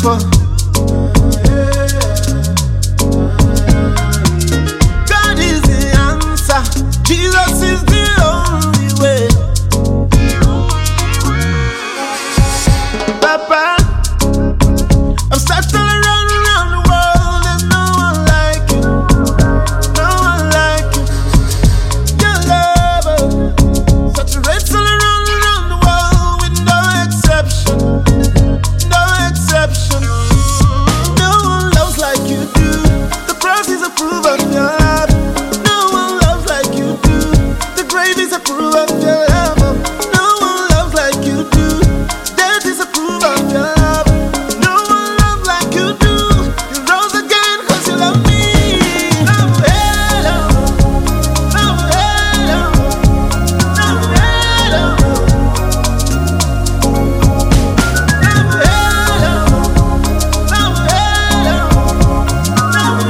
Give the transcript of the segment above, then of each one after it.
for. God is the answer. Jesus is the only way. Papa, I'm stuck all around the world. There's no one like you. No one like you. Your love saturates all around the world with no exception. No exception. No one loves like you do. The cross is a proof of your love. No one loves like you do. The grave is a proof of your love. No one loves like you do. Death is a proof of your love. No one loves like you do. You rose again 'cause you love me. Love, hello. Love, hello. Love, hello. Love, hello. Love, hello. Love,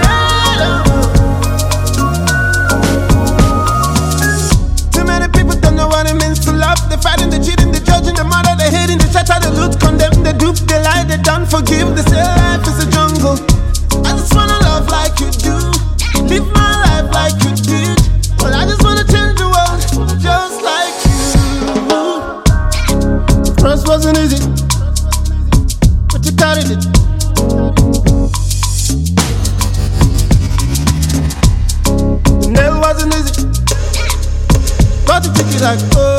hello. Too many people don't know what it means to love. They're fighting, they're cheating, they're judging, they're mad, they're hating, they shatter, they loot, condemn, they dupe, they lie, they don't forgive. They say life is a jungle. I just wanna love like you do. Live my life like you did. Well, I just wanna change the world just like you. The cross wasn't easy, but you carried it. The nail wasn't easy, but you took it like, oh.